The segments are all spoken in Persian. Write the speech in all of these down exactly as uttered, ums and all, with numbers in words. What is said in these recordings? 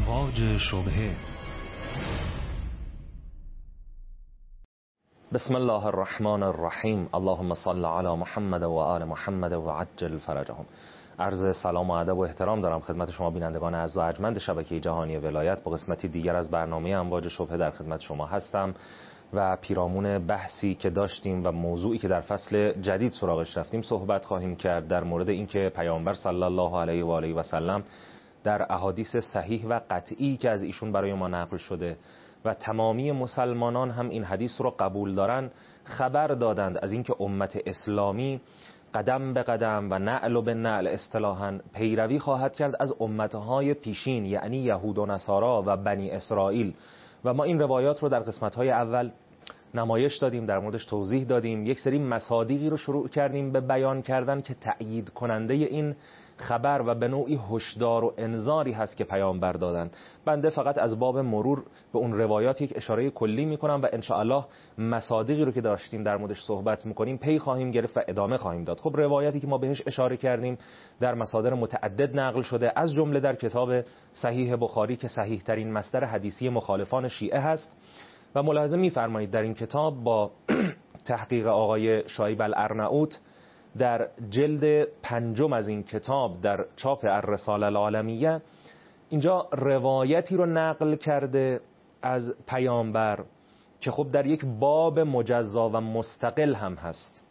امواج شبهه. بسم الله الرحمن الرحیم. اللهم صل علی محمد و آل محمد و عجل فرجهم. عرض سلام و ادب و احترام دارم خدمت شما بینندگان اعز و ارجمند شبکه جهانی ولایت. با قسمتی دیگر از برنامه امواج شبهه در خدمت شما هستم و پیرامون بحثی که داشتیم و موضوعی که در فصل جدید سراغش رفتیم صحبت خواهیم کرد در مورد اینکه پیامبر صلی الله علیه و آله و سلم در احادیث صحیح و قطعی که از ایشون برای ما نقل شده و تمامی مسلمانان هم این حدیث رو قبول دارن خبر دادند از اینکه امت اسلامی قدم به قدم و نعل به نعل اصطلاحاً پیروی خواهد کرد از امتهای پیشین، یعنی یهود و نصارا و بنی اسرائیل. و ما این روایات رو در قسمت‌های اول نمایش دادیم، در موردش توضیح دادیم، یک سری مصادیقی رو شروع کردیم به بیان کردن که تأیید کننده این خبر و به نوعی هشدار و انذاری هست که پیامبر دادن. بنده فقط از باب مرور به اون روایات یک اشاره کلی میکنم و ان شاء الله مصادیقی رو که داشتیم در موردش صحبت میکنیم پی خواهیم گرفت و ادامه خواهیم داد. خب روایاتی که ما بهش اشاره کردیم در مصادر متعدد نقل شده، از جمله در کتاب صحیح بخاری که صحیح ترین مصدر حدیثی مخالفان شیعه هست و ملاحظه میفرمایید در این کتاب با تحقیق آقای شایب الارناؤوط در جلد پنجم از این کتاب در چاپ الرساله العالمیه اینجا روایتی رو نقل کرده از پیامبر که خب در یک باب مجزا و مستقل هم هست.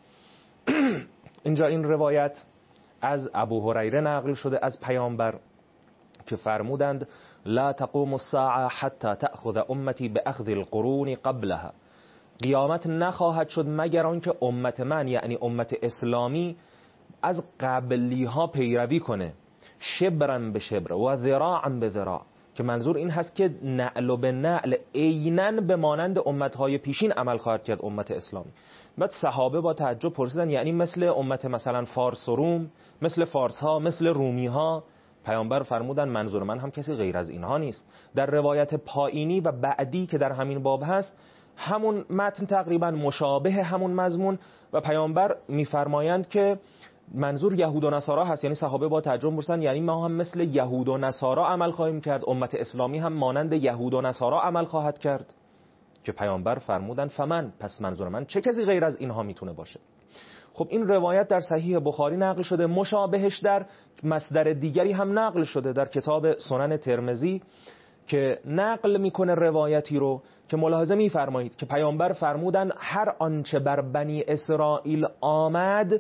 اینجا این روایت از ابو هریره نقل شده از پیامبر که فرمودند لا تقوم الساعه حتی تأخذ امتی باخذ القرون قبلها. قیامت نخواهد شد مگر آنکه امت من یعنی امت اسلامی از قبلی ها پیروی کنه، شبرا به شبر و ذراعا به ذراع، که منظور این هست که نعل به نعل عیناً به مانند امت های پیشین عمل خواهد کرد امت اسلامی. بعد صحابه با تعجب پرسیدن یعنی مثل امت مثلا فارس و روم، مثل فارس ها، مثل رومی ها؟ پیامبر فرمودن منظور من هم کسی غیر از اینها نیست. در روایت پایینی و بعدی که در همین باب هست همون متن تقریبا مشابه همون مضمون و پیامبر میفرمایند که منظور یهود و نصارا هست. یعنی صحابه با تعجب پرسیدن یعنی ما هم مثل یهود و نصارا عمل خواهیم کرد، امت اسلامی هم مانند یهود و نصارا عمل خواهد کرد؟ که پیامبر فرمودن فمن، پس منظور من چه کسی غیر از اینها میتونه باشه؟ خب این روایت در صحیح بخاری نقل شده، مشابهش در مصدر دیگری هم نقل شده در کتاب سنن ترمذی که نقل میکنه روایتی رو که ملاحظه میفرمایید که پیامبر فرمودن هر آنچه بر بنی اسرائیل آمد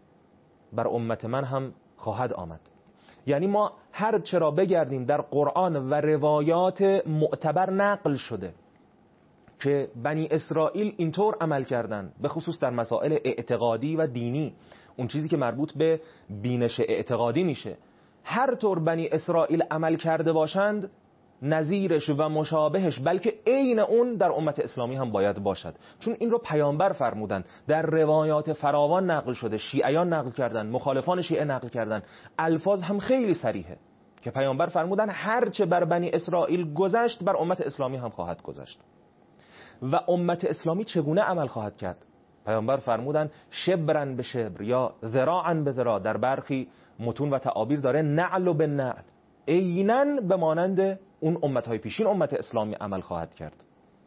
بر امت من هم خواهد آمد. یعنی ما هر چرا بگردیم در قرآن و روایات معتبر نقل شده که بنی اسرائیل اینطور عمل کردن، به خصوص در مسائل اعتقادی و دینی، اون چیزی که مربوط به بینش اعتقادی میشه، هر طور بنی اسرائیل عمل کرده باشند نظیرش و مشابهش بلکه عین اون در امت اسلامی هم باید باشد، چون این رو پیامبر فرمودن. در روایات فراوان نقل شده، شیعیان نقل کردن، مخالفان شیعه نقل کردن، الفاظ هم خیلی صریحه که پیامبر فرمودن هر چه بر بنی اسرائیل گذشت بر امت اسلامی هم خواهد گذشت. و امت اسلامی چگونه عمل خواهد کرد؟ پیامبر فرمودن شبرا به شبر یا ذراعا به ذراع، در برخی متون و تعابیر داره نعل به نعل، عیناً به مانند اون امتهای پیشین امت اسلامی عمل خواهد کرد.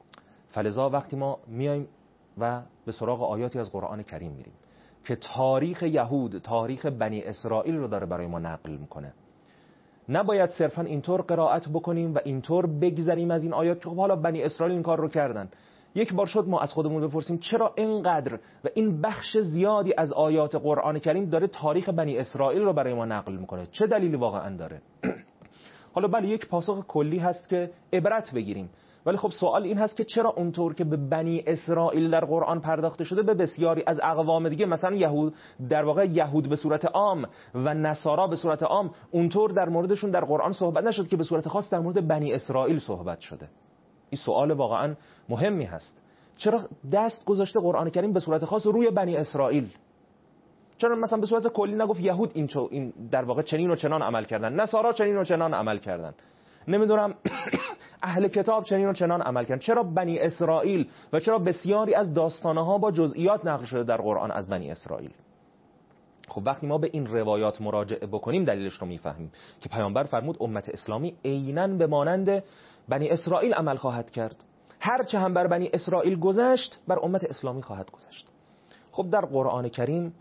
فلذا وقتی ما میایم و به سراغ آیاتی از قرآن کریم میریم که تاریخ یهود، تاریخ بنی اسرائیل رو داره برای ما نقل میکنه، نباید صرفا اینطور قرائت بکنیم و اینطور بگذریم از این آیات که خب حالا بنی اسرائیل این کار رو کردن. یک بار شد ما از خودمون بپرسیم چرا اینقدر و این بخش زیادی از آیات قرآن کریم داره تاریخ بنی اسرائیل رو برای ما نقل میکنه؟ چه دلیلی واقعا داره؟ حالا بله یک پاسخ کلی هست که عبرت بگیریم، ولی خب سوال این هست که چرا اونطور که به بنی اسرائیل در قرآن پرداخته شده به بسیاری از اقوام دیگه، مثلا یهود، در واقع یهود به صورت عام و نصارا به صورت عام، اونطور در موردشون در قرآن صحبت نشد که به صورت خاص در مورد بنی اسرائیل صحبت شده؟ این سوال واقعا مهمی هست. چرا دست گذاشته قرآن کریم به صورت خاص روی بنی اسرائیل؟ چرا مثلا به صورت کلی نگفت یهود این, این در واقع چنین و چنان عمل کردن، نصارا چنین و چنان عمل کردن، نمیدونم اهل کتاب چنین و چنان عمل کردن؟ چرا بنی اسرائیل و چرا بسیاری از داستانه ها با جزئیات نقل شده در قرآن از بنی اسرائیل؟ خب وقتی ما به این روایات مراجعه بکنیم دلیلش رو میفهمیم که پیامبر فرمود امت اسلامی عیناً به مانند بنی اسرائیل عمل خواهد کرد، هر چه هم بر بنی اسرائیل گذشت بر امت اسلامی خواهد گذشت. خب در قرآن کریم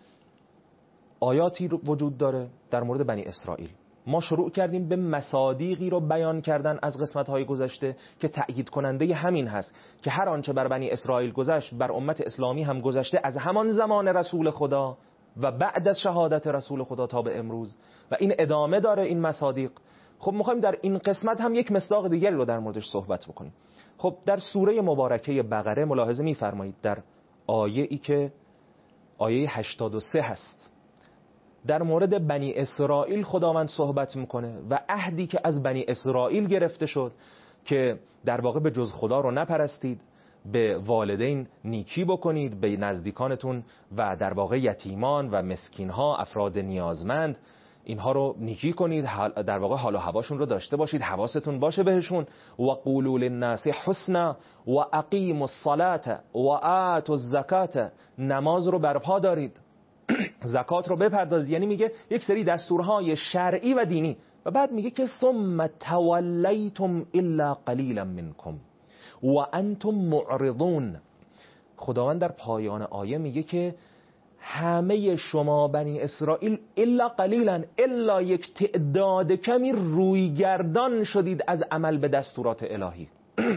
آیاتی وجود داره در مورد بنی اسرائیل. ما شروع کردیم به مصادیقی رو بیان کردن از قسمت‌های گذشته که تأیید کننده همین هست که هر آنچه بر بنی اسرائیل گذشت بر امت اسلامی هم گذشته از همان زمان رسول خدا و بعد از شهادت رسول خدا تا به امروز و این ادامه داره این مصادیق. خب می‌خوایم در این قسمت هم یک مصداق دیگری رو در موردش صحبت بکنیم. خب در سوره مبارکه بقره ملاحظه می‌فرمایید در آیه‌ای که آیه هشتاد و سه هست در مورد بنی اسرائیل خداوند صحبت میکنه و عهدی که از بنی اسرائیل گرفته شد که در واقع به جز خدا رو نپرستید، به والدین نیکی بکنید، به نزدیکانتون و در واقع یتیمان و مسکینها، افراد نیازمند، اینها رو نیکی کنید، در واقع حال و هواشون رو داشته باشید، حواستون باشه بهشون. و قولوا للناس حسنا و اقیموا الصلاة و آتوا الزکاة، نماز رو برپا دارید، زکات رو بپردازید. یعنی میگه یک سری دستورهای شرعی و دینی و بعد میگه که ثم تولیتم الا قلیلا منکم و انتم معرضون. خداوند در پایان آیه میگه که همه شما بنی اسرائیل الا قلیلا، الا یک تعداد کمی رویگردان شدید از عمل به دستورات الهی.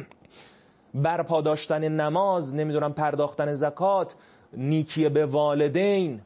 برپا داشتن نماز، نمیدونم پرداختن زکات، نیکی به والدین،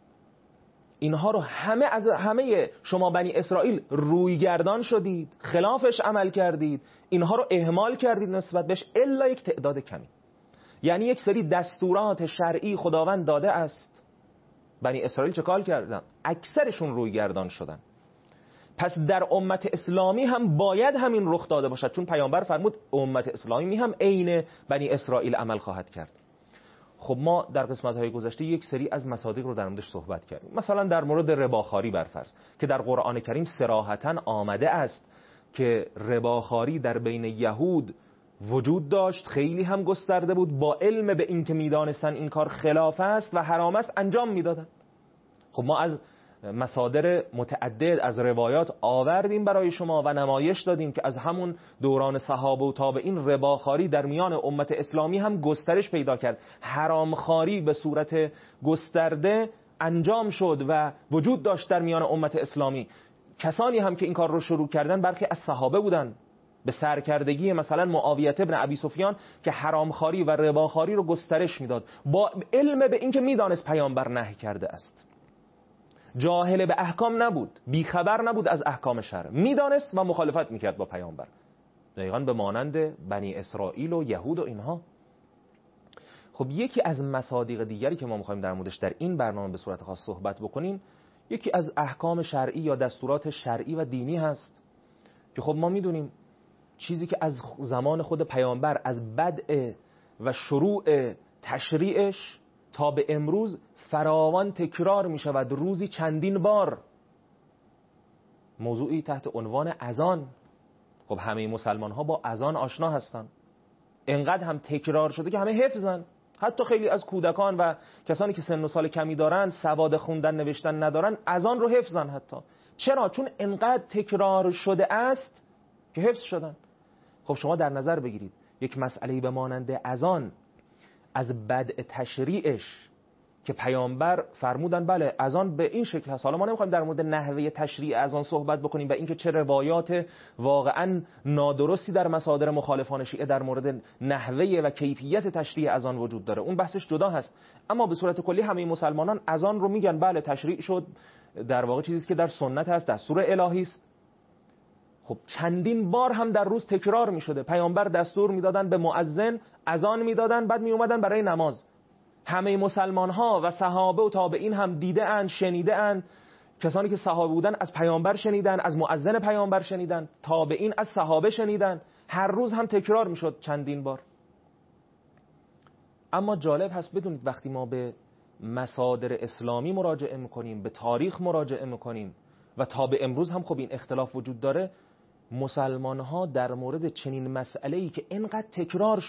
اینها رو همه از همه شما بنی اسرائیل رویگردان شدید، خلافش عمل کردید، اینها رو اهمال کردید نسبت بهش الا یک تعداد کمی. یعنی یک سری دستورات شرعی خداوند داده است، بنی اسرائیل چه کار کردن؟ اکثرشون رویگردان شدن. پس در امت اسلامی هم باید همین رخ داده باشد، چون پیامبر فرمود امت اسلامی هم عین بنی اسرائیل عمل خواهد کرد. خب ما در قسمت‌های گذشته یک سری از مصادیق رو در موردش صحبت کردیم. مثلا در مورد رباخواری برفرض که در قرآن کریم صراحتاً آمده است که رباخواری در بین یهود وجود داشت، خیلی هم گسترده بود، با علم به این که میدانستن این کار خلاف است و حرام است انجام میدادن. خب ما از مصادر متعدد از روایات آوردیم برای شما و نمایش دادیم که از همون دوران صحابه و تابعین رباخواری در میان امت اسلامی هم گسترش پیدا کرد، حرامخواری به صورت گسترده انجام شد و وجود داشت در میان امت اسلامی. کسانی هم که این کار رو شروع کردن برخی از صحابه بودن، به سرکردگی مثلا معاویه ابن ابی سفیان که حرامخواری و رباخواری رو گسترش میداد با علم به این که میدانست پیامبر نهی کرده است. جاهل به احکام نبود، بیخبر نبود از احکام شرع، میدانست و مخالفت میکرد با پیامبر، دقیقاً به مانند بنی اسرائیل و یهود و اینها. خب یکی از مصادیق دیگری که ما میخوایم در موردش در این برنامه به صورت خاص صحبت بکنیم، یکی از احکام شرعی یا دستورات شرعی و دینی هست که خب ما میدونیم چیزی که از زمان خود پیامبر از بدء و شروع تشریعش تا به امروز فراوان تکرار می شود، روزی چندین بار، موضوعی تحت عنوان اذان. خب همه مسلمان ها با اذان آشنا هستن، انقدر هم تکرار شده که همه حفظن، حتی خیلی از کودکان و کسانی که سن و سال کمی دارن، سواد خوندن نوشتن ندارن، اذان رو حفظن. حتی چرا؟ چون انقدر تکرار شده است که حفظ شدن. خب شما در نظر بگیرید یک مسئله به مانند اذان از بدء تشریعش که پیامبر فرمودن بله اذان به این شکل هست. حالا ما نمیخوایم در مورد نحوه تشریع اذان صحبت بکنیم و اینکه چه روایات واقعا نادرستی در مصادر مخالفان شیعه در مورد نحوه و کیفیت تشریع اذان وجود داره، اون بحثش جدا هست. اما به صورت کلی همه مسلمانان اذان رو میگن بله تشریع شد، در واقع چیزی که در سنت هست، دستور الهی است. خب چندین بار هم در روز تکرار می شده، پیامبر دستور میدادن به مؤذن، اذان میدادن، بعد می اومدن برای نماز. همه مسلمان ها و صحابه و تابعین هم دیده اند، شنیده اند، کسانی که صحابه بودن از پیامبر شنیدن، از مؤذن پیامبر شنیدن، تابعین از صحابه شنیدن، هر روز هم تکرار می شد چندین بار. اما جالب هست بدونید وقتی ما به مصادر اسلامی مراجعه میکنیم، به تاریخ مراجعه میکنیم و تا به امروز هم خب این اختلاف وجود داره، مسلمان ها در مورد چنین مسئله‌ای که اینقدر تکرار شده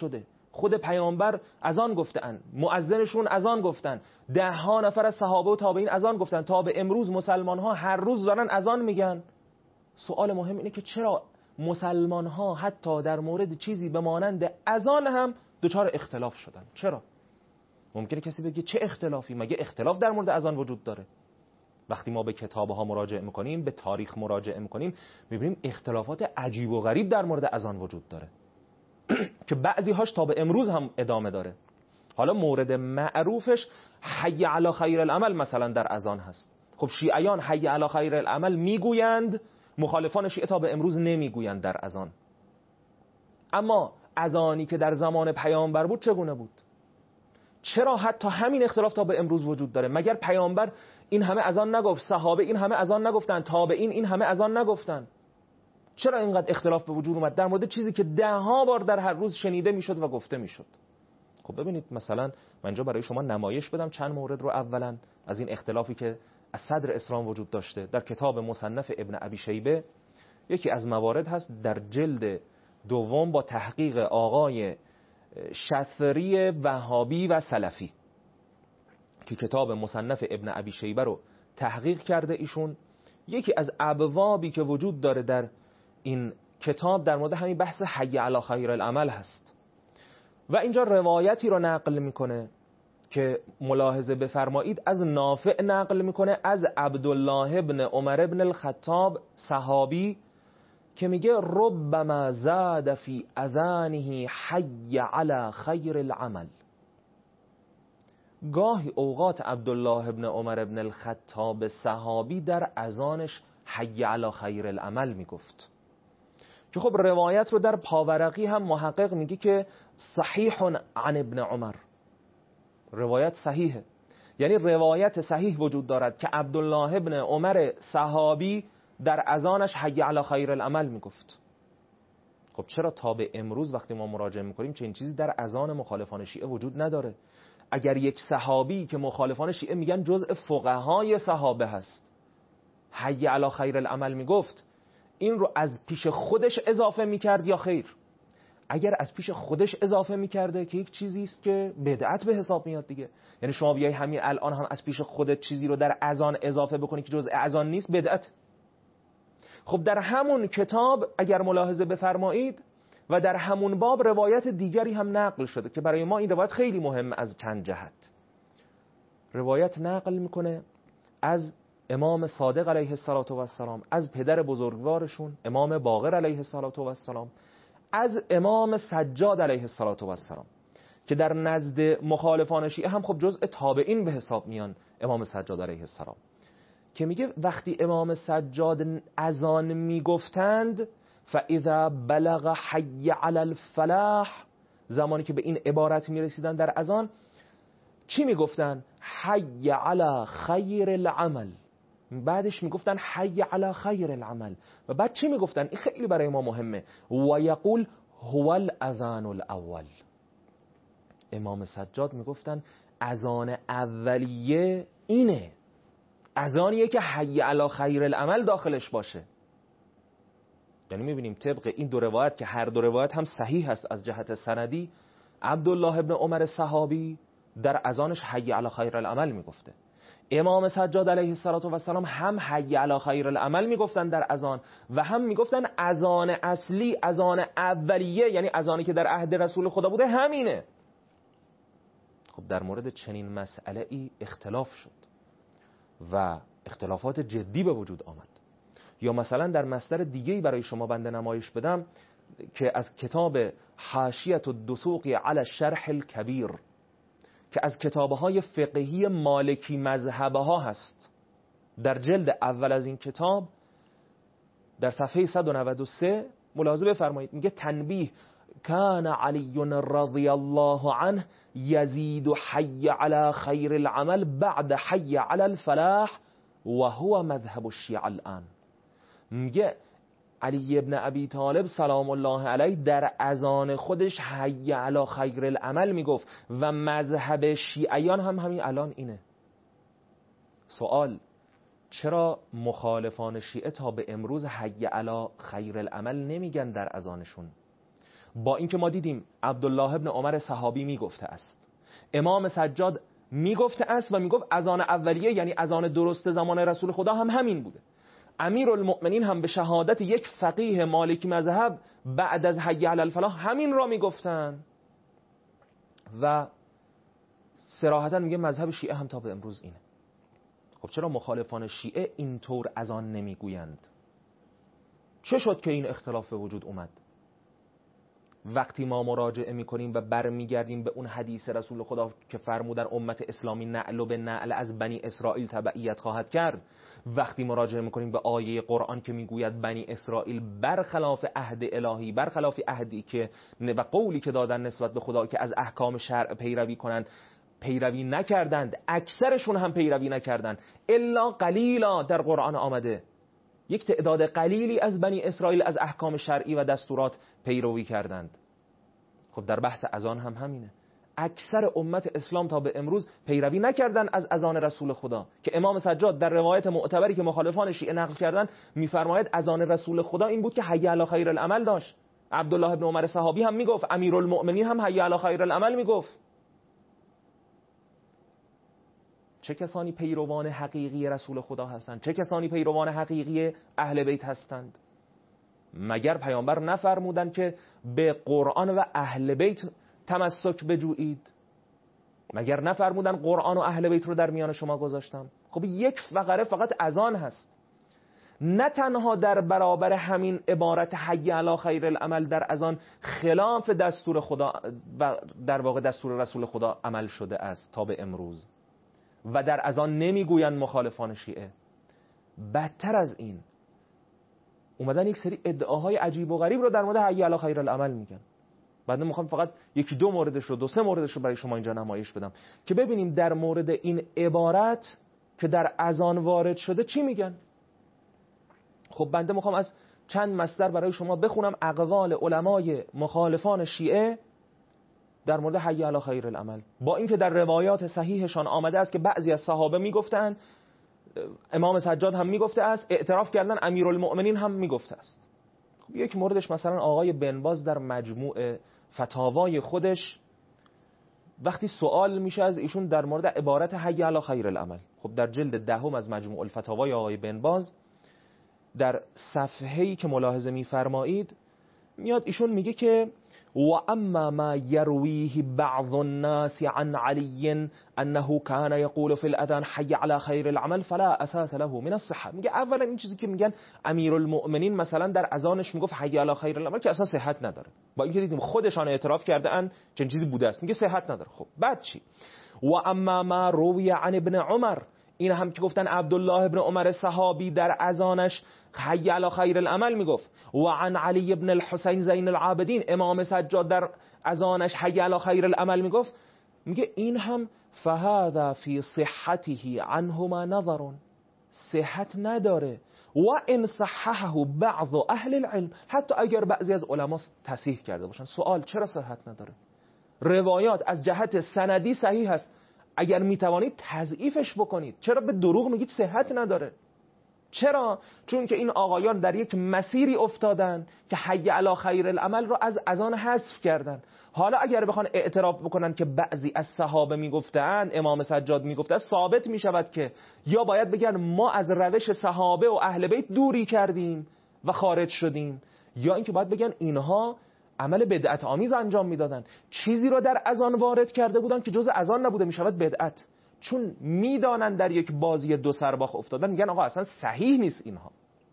خود پیامبر از آن گفتن، مؤذنشون از آن گفتن، ده ها نفر از صحابه و تابعین از آن گفتن، تا به امروز مسلمان ها هر روز دارن از آن میگن. سوال مهم اینه که چرا مسلمان ها حتی در مورد چیزی به مانند اذان هم دچار اختلاف شدن؟ چرا؟ ممکنه کسی بگه چه اختلافی؟ مگه اختلاف در مورد اذان وجود داره؟ وقتی ما به کتاب‌ها مراجعه می‌کنیم، به تاریخ مراجعه می‌کنیم، می‌بینیم اختلافات عجیب و غریب در مورد اذان وجود داره که بعضی هاش تا به امروز هم ادامه داره. حالا مورد معروفش حی علی خیر العمل مثلا در اذان هست. خب شیعیان حی علی خیر العمل میگویند، مخالفان شیعه تا به امروز نمیگویند در اذان. اما اذانی که در زمان پیامبر بود چگونه بود؟ چرا حتی همین اختلاف تا به امروز وجود داره؟ مگر پیامبر این همه اذان نگفت؟ صحابه این همه اذان نگفتن؟ تابعین این همه اذان نگفتن؟ چرا اینقدر اختلاف به وجود اومد در مورد چیزی که ده ها بار در هر روز شنیده میشد و گفته میشد؟ خب ببینید، مثلا من اینجا برای شما نمایش بدم چند مورد رو. اولا از این اختلافی که از صدر اسلام وجود داشته، در کتاب مصنف ابن ابی شیبه یکی از موارد هست در جلد دوم با تحقیق آقای شثری وهابی و سلفی که کتاب مصنف ابن ابی شیبه رو تحقیق کرده. ایشون یکی از ابوابی که وجود داره در این کتاب در مورد همین بحث حی علی خیر العمل هست و اینجا روایتی رو نقل میکنه که ملاحظه بفرمایید از نافع نقل میکنه از عبدالله ابن عمر ابن الخطاب صحابی که میگه ربما زاد فی اذانه حی علی خیر العمل. گاهی اوقات عبدالله ابن عمر ابن الخطاب صحابی در اذانش حی علی خیر العمل میگفت که خب روایت رو در پاورقی هم محقق میگه که صحیح عن ابن عمر، روایت صحیحه، یعنی روایت صحیح وجود دارد که عبدالله ابن عمر صحابی در اذانش حی علی خیر العمل میگفت. خب چرا تا به امروز وقتی ما مراجعه میکنیم چنین چیزی در اذان مخالفان شیعه وجود نداره؟ اگر یک صحابی که مخالفان شیعه میگن جزء فقهای صحابه هست حی علی خیر العمل میگفت، این رو از پیش خودش اضافه میکرد یا خیر؟ اگر از پیش خودش اضافه میکرده که یک چیزی است که بدعت به حساب میاد دیگه. یعنی شما بیای همین الان هم از پیش خودت چیزی رو در اذان اضافه بکنی که جزء اذان نیست، بدعت. خب در همون کتاب اگر ملاحظه بفرمایید و در همون باب روایت دیگری هم نقل شده که برای ما این روایت خیلی مهمه از چند جهت. روایت نقل میکنه از امام صادق علیه السلام، از پدر بزرگوارشون امام باقر علیه السلام، از امام سجاد علیه السلام که در نزد مخالفان شیعه هم خب جزء تابعین به حساب میان امام سجاد علیه السلام، که میگه وقتی امام سجاد اذان میگفتند فاذا بلغ حی علی الفلاح، زمانی که به این عبارت میرسیدن در اذان چی میگفتن؟ حی علی خیر العمل. بعدش میگفتن حی علی خیر العمل و بعد چی میگفتن؟ این خیلی برای ما مهمه، و یقول هو الاذان الاول. امام سجاد میگفتن اذان اولیه اینه، اذانیه که حی علی خیر العمل داخلش باشه. یعنی میبینیم طبق این دو روایت که هر دو روایت هم صحیح هست از جهت سندی، عبدالله ابن عمر صحابی در اذانش حی علی خیر العمل میگفته، امام سجاد علیه السلام هم حی علی خیر العمل میگفتن در اذان و هم میگفتن اذان اصلی، اذان اولیه، یعنی اذانی که در عهد رسول خدا بوده همینه. خب در مورد چنین مسئله ای اختلاف شد و اختلافات جدی به وجود آمد. یا مثلا در مصدر دیگه‌ای برای شما بنده نمایش بدم که از کتاب حاشیة الدسوقی علی الشرح الکبیر که از کتاب‌های فقهی مالکی مذهبه ها هست، در جلد اول از این کتاب در صفحه صد و نود و سه ملاحظه بفرمایید، میگه تنبیه کان علی رضی الله عنه یزید حی علی خیر العمل بعد حی علی الفلاح و هو مذهب الشیعه الان. میگه علی ابن ابی طالب سلام الله علیه در اذان خودش حی علی خیر العمل میگفت و مذهب شیعیان هم همین الان اینه. سوال: چرا مخالفان شیعه تا به امروز حی علی خیر العمل نمیگن در اذانشون؟ با اینکه ما دیدیم عبدالله ابن عمر صحابی میگفته است، امام سجاد میگفته است و میگفت اذان اولیه یعنی اذان درست زمان رسول خدا هم همین بوده. امیرالمؤمنین هم به شهادت یک فقیه مالکی مذهب بعد از حی علی الفلاح همین را میگفتن و صراحتا میگه مذهب شیعه هم تا به امروز اینه. خب چرا مخالفان شیعه اینطور اذان نمیگویند؟ چه شد که این اختلاف به وجود اومد؟ وقتی ما مراجعه میکنیم و برمیگردیم به اون حدیث رسول خدا که فرمودن امت اسلامی نعل و به نعل از بنی اسرائیل تبعیت خواهد کرد، وقتی مراجعه میکنیم به آیه قرآن که میگوید بنی اسرائیل برخلاف عهد الهی، برخلاف عهدی که و قولی که دادن نسبت به خدا که از احکام شرع پیروی کنند، پیروی نکردند، اکثرشون هم پیروی نکردند، الا قلیلا در قرآن آمده، یک تعداد قلیلی از بنی اسرائیل از احکام شرعی و دستورات پیروی کردند. خب در بحث اذان هم همینه، اکثر امت اسلام تا به امروز پیروی نکردن از اذان رسول خدا که امام سجاد در روایت معتبری که مخالفان شیعه نقل کردن میفرماید اذان رسول خدا این بود که حی علی خیر العمل داشت. عبدالله ابن عمر صحابی هم میگفت، امیرالمؤمنین هم حی علی خیر العمل میگفت. چه کسانی پیروان حقیقی رسول خدا هستند؟ چه کسانی پیروان حقیقی اهل بیت هستند؟ مگر پیامبر نفرمودند که به قرآن و اهل بیت تمسک بجویید؟ مگر نفرمودند قرآن و اهل بیت رو در میان شما گذاشتم؟ خب یک فقره فقط اذان هست. نه تنها در برابر همین عبارت حی علی خیر العمل در اذان خلاف دستور خدا و در واقع دستور رسول خدا عمل شده است تا به امروز و در اذان نمیگویند مخالفان شیعه. بدتر از این اومدن یک سری ادعاهای عجیب و غریب رو در مورد حی علی خیر العمل میگن. بعد میخوام فقط یکی دو موردش رو دو سه موردش رو برای شما اینجا نمایش بدم که ببینیم در مورد این عبارت که در اذان وارد شده چی میگن. خب بنده میخوام از چند مصدر برای شما بخونم اقوال علمای مخالفان شیعه در مورد حی علی خیر العمل، با اینکه در روایات صحیحشان آمده است که بعضی از صحابه میگفتند، امام سجاد هم میگفته است، اعتراف کردن امیرالمؤمنین هم میگفته است. خب یک موردش مثلا آقای بن باز در مجموع فتاوای خودش وقتی سوال میشه از ایشون در مورد عبارت حی علی خیر العمل، خب در جلد دهم از مجموع الفتاوای آقای بن باز در صفحه‌ای که ملاحظه میفرمایید میاد ایشون میگه که و اما ما يرويه بعض الناس عن علي انه كان يقول في الاذان حي على خير العمل فلا اساس له من الصحه. میگه اولا این چیزی که میگن امیرالمؤمنین مثلا در اذانش میگفت حي على خير العمل که اصلا صحت نداره، با اینکه دیدیم خودشان اعتراف کرده ان چنین چیزی بوده است، میگه صحت نداره. خب بعد چی؟ و اما ما روی عن ابن عمر، این هم که گفتن عبدالله ابن عمر صحابی در اذانش حی علی خیر العمل میگفت، و عن علی ابن الحسین زین العابدین امام سجاد در اذانش حی علی خیر العمل میگفت، میگه این هم فهذا فی صحته عنهما نظر، صحت نداره. و ان صححه بعض اهل العلم، حتی اگر بعضی از علما تصحیح کرده باشن. سوال چرا صحت نداره؟ روایات از جهت سندی صحیح هست، اگر میتوانید تضعیفش بکنید. چرا به دروغ میگید صحت نداره؟ چرا؟ چون که این آقایان در یک مسیری افتادن که حی علی خیر العمل رو از اذان حذف کردن. حالا اگر بخوان اعتراف بکنن که بعضی از صحابه میگفتن، امام سجاد میگفته، ثابت میشود که یا باید بگن ما از روش صحابه و اهل بیت دوری کردیم و خارج شدیم، یا اینکه باید بگن اینها عمل بدعت آمیز انجام میدادن، چیزی رو در اذان وارد کرده بودن که جز اذان نبوده، میشود بدعت. چون میدانن در یک بازی دو سرباخ افتادن، میگن آقا اصلا صحیح نیست اینها.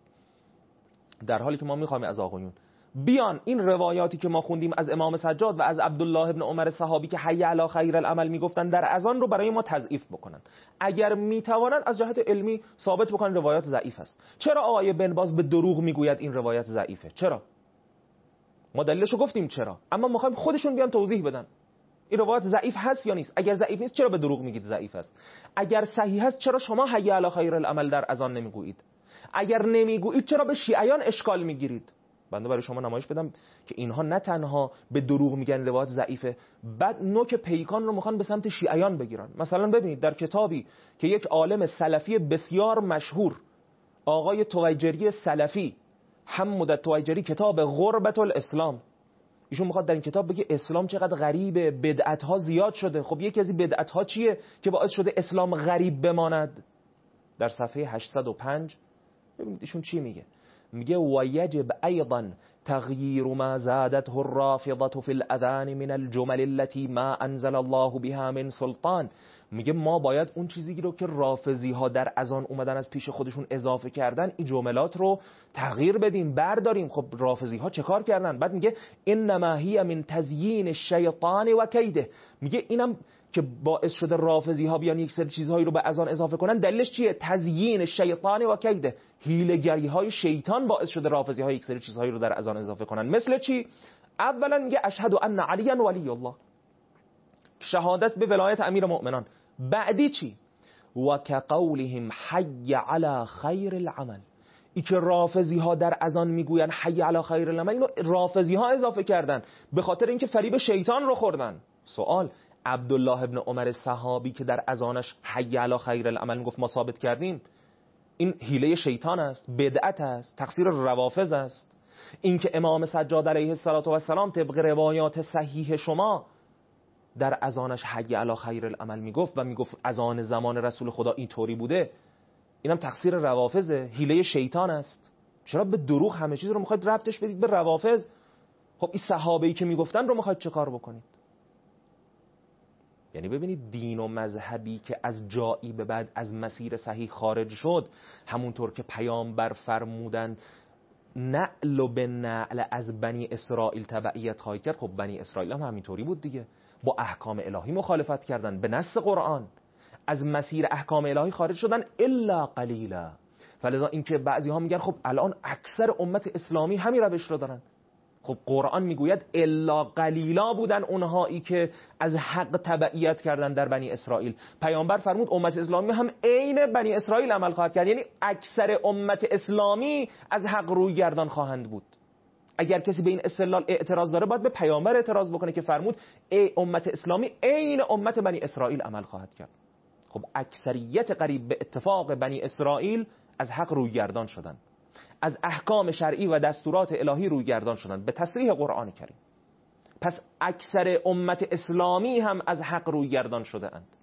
در حالی که ما میخوایم از آقایون بیان این روایاتی که ما خوندیم از امام سجاد و از عبدالله ابن عمر صحابی که حی علی خیر العمل میگفتن در اذان رو برای ما تضعیف بکنن. اگر میتوانن از جهت علمی ثابت بکنن روایات ضعیف است. چرا آقای بن باز به دروغ میگوید این روایت ضعیفه؟ چرا؟ ما دلیلشو گفتیم چرا، اما میخوایم خودشون بیان توضیح بدن این روایت ضعیف هست یا نیست. اگر ضعیف نیست چرا به دروغ میگید ضعیف است؟ اگر صحیح هست چرا شما حی علی خیر العمل در اذان نمیگویید؟ اگر نمیگویید چرا به شیعیان اشکال میگیرید؟ بنده برای شما نمایش بدم که اینها نه تنها به دروغ میگن روایت ضعیفه، بعد نوک پیکان رو میخوان به سمت شیعیان بگیرن. مثلا ببینید در کتابی که یک عالم سلفی بسیار مشهور، آقای تویجری سلفی، حمد تویجری، کتاب غربت الاسلام، ایشون میخواد در این کتاب بگه اسلام چقدر غریبه، بدعت ها زیاد شده. خب یکی از این بدعت ها چیه که باعث شده اسلام غریب بماند؟ در صفحه هشتصد و پنج ببینید ایشون چی میگه. میگه و یجب ایضا تغییر ما زادته الرافضه فی الاذان من الجمل التي ما انزل الله بها من سلطان. میگه ما باید اون چیزی رو که رافضی ها در اذان اومدن از پیش خودشون اضافه کردن، این جملات رو تغییر بدیم، برداریم. خب رافضی ها چه کار کردن؟ بعد میگه انما هی من تزیین الشیطان و کیده. میگه اینم که باعث شده رافضی ها بیان یک سری چیزهایی رو به اذان اضافه کنن، دلیلش چیه؟ تزیین الشیطان و کیده، حیله‌گری های شیطان باعث شده رافضی ها یک سری چیزهایی رو در اذان اضافه کنن. مثل چی؟ اولا میگه اشهد ان علی ولی الله، شهادت به ولایت امیر مؤمنان. بعدی چی؟ و کقولهم حی علی خیر العمل، ای که رافضی ها در اذان میگوین حی علی خیر العمل، اینو رافضی ها اضافه کردن به خاطر اینکه فریب شیطان رو خوردن. سوال، عبدالله ابن عمر صحابی که در اذانش حی علی خیر العمل میگفت ما ثابت کردیم، این حیله شیطان است، بدعت است، تقصیر روافض است. اینکه امام سجاد علیه السلام طبق روایات صحیح شما در اذانش حی علی خیر العمل میگفت و میگفت اذان زمان رسول خدا اینطوری بوده، اینم تقصیر روافضه، حیله شیطان است. چرا به دروغ همه چیز رو میخواید ربطش بدید به روافض؟ خب این صحابه‌ای که میگفتن رو میخواید چه کار بکنید؟ یعنی ببینید دین و مذهبی که از جایی به بعد از مسیر صحیح خارج شد، همونطور که پیامبر فرمودند نعل و به نعل از بنی اسرائیل تبعیت خواهید کرد. خب بنی اسرائیل هم همینطوری بود دیگه، با احکام الهی مخالفت کردن به نص قرآن، از مسیر احکام الهی خارج شدن الا قلیلا. فلذا اینکه بعضی ها میگن خب الان اکثر امت اسلامی همین روش رو دارن، خب قرآن میگوید الا قلیلا بودن اونهایی که از حق تبعیت کردن در بنی اسرائیل. پیامبر فرمود امت اسلامی هم عین بنی اسرائیل عمل خواهد کرد، یعنی اکثر امت اسلامی از حق روی گردان خواهند بود. اگر کسی به این استدلال اعتراض داره باید به پیامبر اعتراض بکنه که فرمود ای امت اسلامی عین امت بنی اسرائیل عمل خواهد کرد. خب اکثریت قریب به اتفاق بنی اسرائیل از حق روی گردان شدن، از احکام شرعی و دستورات الهی روی گردان شدن به تصریح قرآن کریم. پس اکثر امت اسلامی هم از حق روی گردان شده اند.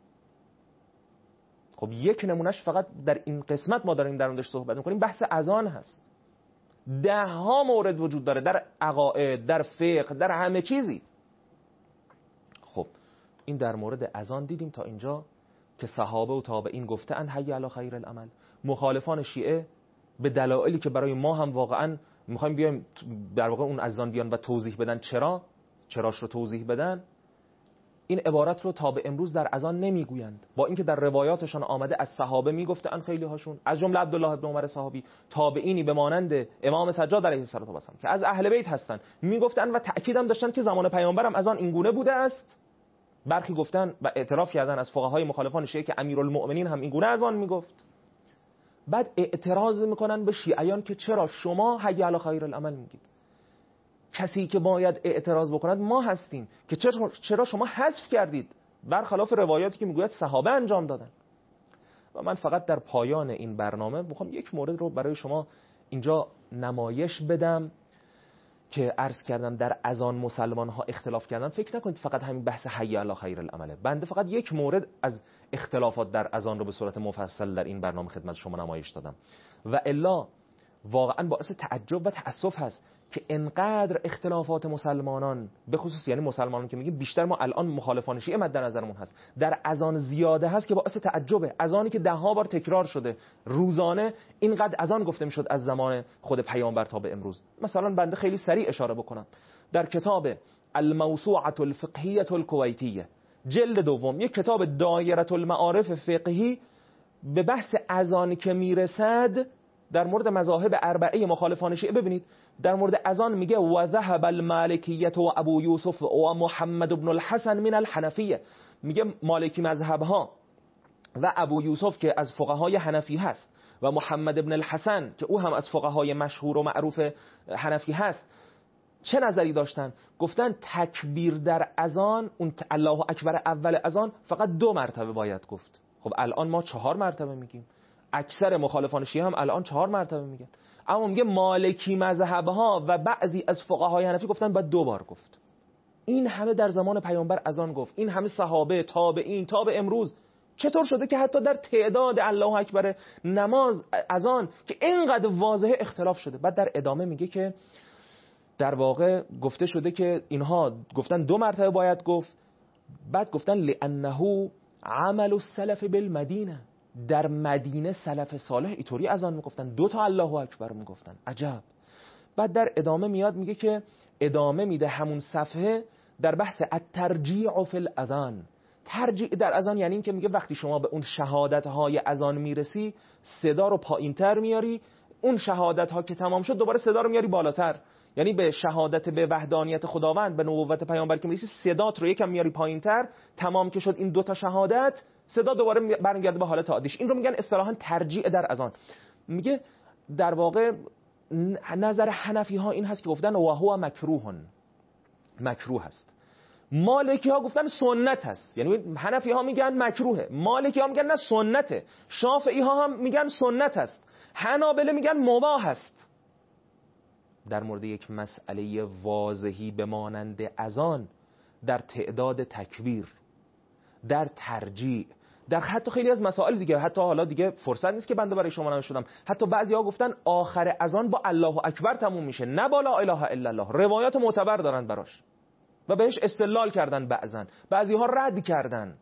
خب یک نمونهش فقط در این قسمت ما داریم در موردش صحبت می‌کنیم، بحث اذان هست. ده ها مورد وجود داره در عقاید، در فقه، در همه چیزی. خب این در مورد اذان دیدیم تا اینجا که صحابه و تابعین گفتند حی علی خیر العمل. مخالفان شیعه به دلایلی که برای ما هم واقعا میخوایم بیایم در واقع اون اذان بیان و توضیح بدن چرا چراش رو توضیح بدن، این عبارت رو تا به امروز در اذان نمیگویند، با اینکه در روایاتشان آمده از صحابه میگفتن، خیلی هاشون از جمله عبدالله ابن عمر صحابی، تابعینی به مانند امام سجاد علیه السلام که از اهل بیت هستن میگفتن و تأکیدم داشتن که زمان پیامبرم اذان این گونه بوده است. برخی گفتن و اعتراف کردن از فقهای مخالفان شیعه که امیرالمؤمنین هم این گونه اذان میگفت. بعد اعتراض میکنن به شیعیان که چرا شما حی علی خیر العمل میگید؟ کسی که باید اعتراض بکند ما هستیم که چرا شما حذف کردید، برخلاف روایاتی که میگوید صحابه انجام دادن. و من فقط در پایان این برنامه میخوام یک مورد رو برای شما اینجا نمایش بدم که عرض کردم در اذان مسلمان ها اختلاف کردن. فکر نکنید فقط همین بحث حی علی خیر العمله. بنده فقط یک مورد از اختلافات در اذان رو به صورت مفصل در این برنامه خدمت شما نمایش دادم و الا واقعا باعث تعجب و تأسف هست که انقدر اختلافات مسلمانان به خصوص یعنی مسلمانان که میگیم بیشتر ما الان مخالفان شیعه مد نظرمون هست در اذان زیاده هست که باعث تعجبه. اذانی که ده ها بار تکرار شده روزانه، اینقدر اذان گفته میشد از زمان خود پیامبر تا به امروز. مثلا بنده خیلی سریع اشاره بکنم، در کتاب الموسوعه الفقهیه الکویتیه جلد دوم، یک کتاب دایره المعارف فقهی، به بحث اذان که میرسد در مورد مذاهب اربعه مخالفان شیعه ببینید در مورد اذان میگه و ذهب المالکیه و ابو یوسف و محمد بن الحسن من الحنفیه. میگه مالکی مذهب ها و ابو یوسف که از فقهای حنفی هست و محمد بن الحسن که او هم از فقهای مشهور و معروف حنفی هست چه نظری داشتن؟ گفتن تکبیر در اذان، اون الله اکبر اول اذان فقط دو مرتبه باید گفت. خب الان ما چهار مرتبه میگیم، اکثر مخالفان شیعه هم الان چهار مرتبه میگن، اما میگه مالکی مذهب ها و بعضی از فقهای حنفی گفتن باید دو بار گفت. این همه در زمان پیامبر اذان گفت، این همه صحابه، تابعین، تا به امروز. چطور شده که حتی در تعداد الله اکبر نماز اذان که اینقدر واضحه اختلاف شده؟ بعد در ادامه میگه که در واقع گفته شده که اینها گفتن دو مرتبه باید گفت، بعد گفتن لانه عمل السلف بالمدینه، در مدینه سلف صالح اینطوری اذان میگفتن، دو تا الله اکبر میگفتن. عجب. بعد در ادامه میاد میگه که ادامه میده همون صفحه در بحث الترجیع فی الاذان. ترجیع در اذان یعنی این که میگه وقتی شما به اون شهادت های اذان میرسی صدا رو پایینتر میاری، اون شهادت ها که تمام شد دوباره صدا رو میاری بالاتر. یعنی به شهادت به وحدانیت خداوند، به نبوت پیامبر که میرسی صدات رو یکم میاری پایینتر، تمام که شد این دو تا شهادت صدا دوباره برمیگرده به حالت عادیش. این رو میگن اصطلاحاً ترجیع در اذان. میگه در واقع نظر حنفی ها این هست که گفتن و هو مکروه، مکروه هست. مالکی ها گفتن سنت هست، یعنی حنفی ها میگن مکروهه، مالکی ها میگن نه سنته، شافعی ها هم میگن سنت هست، حنابلة میگن مباح هست. در مورد یک مسئله واضحی بمانند اذان، در تعداد تکبیر، در ترجیع، در حتی خیلی از مسائل دیگه، حتی حالا دیگه فرصت نیست که بنده برای شما نوشته شدم، حتی بعضی‌ها گفتن آخر اذان با الله اکبر تموم میشه، نه با لا اله الا الله. روایات معتبر دارن براش و بهش استدلال کردن، بعضن بعضی‌ها رد کردن.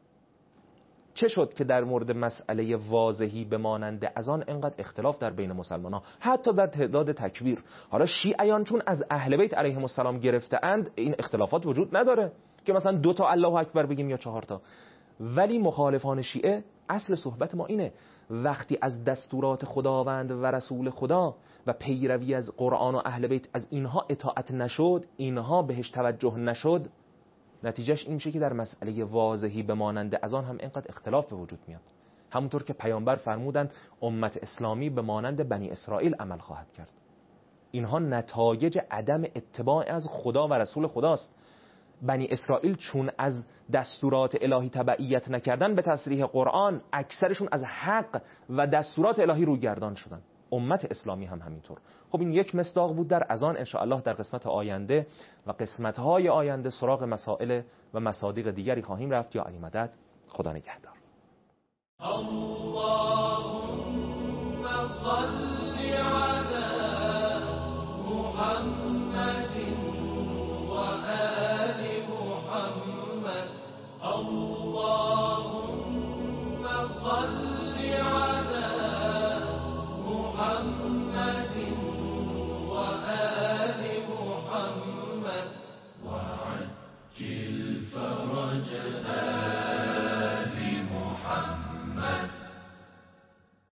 چه شد که در مورد مسئله واضحی بمانند اذان اینقدر اختلاف در بین مسلمان‌ها، حتی در تعداد تکبیر؟ حالا شیعیان چون از اهل بیت علیهم السلام گرفته‌اند این اختلافات وجود نداره که مثلا دو تا الله اکبر بگیم یا چهار تا. ولی مخالفان شیعه، اصل صحبت ما اینه، وقتی از دستورات خداوند و رسول خدا و پیروی از قرآن و اهل بیت از اینها اطاعت نشد، اینها بهش توجه نشد، نتیجهش این میشه که در مسئله واضحی بمانند اذان هم اینقدر اختلاف به وجود میاد. همونطور که پیامبر فرمودند امت اسلامی به مانند بنی اسرائیل عمل خواهد کرد. اینها نتایج عدم اتباع از خدا و رسول خداست. بنی اسرائیل چون از دستورات الهی تبعیت نکردن به تصریح قرآن، اکثرشون از حق و دستورات الهی رویگردان شدن. امت اسلامی هم همینطور. خب این یک مصداق بود در اذان. ان شاء الله در قسمت آینده و قسمت‌های آینده سراغ مسائل و مصادیق دیگری خواهیم رفت. یا علی مدد، خدا نگهدار.